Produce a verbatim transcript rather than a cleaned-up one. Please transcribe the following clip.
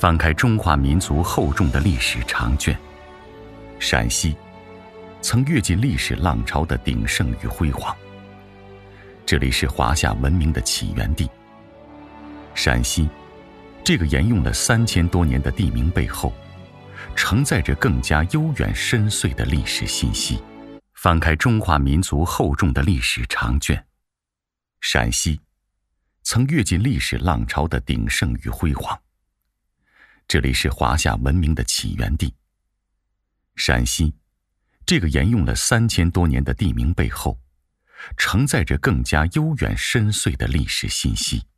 翻开中华民族厚重的历史长卷，陕西曾跃进历史浪潮的鼎盛与辉煌。这里是华夏文明的起源地。陕西这个沿用了三千多年的地名背后，承载着更加悠远深邃的历史信息。翻开中华民族厚重的历史长卷，陕西曾跃进历史浪潮的鼎盛与辉煌。这里是华夏文明的起源地。陕西这个沿用了三千多年的地名背后，承载着更加悠远深邃的历史信息。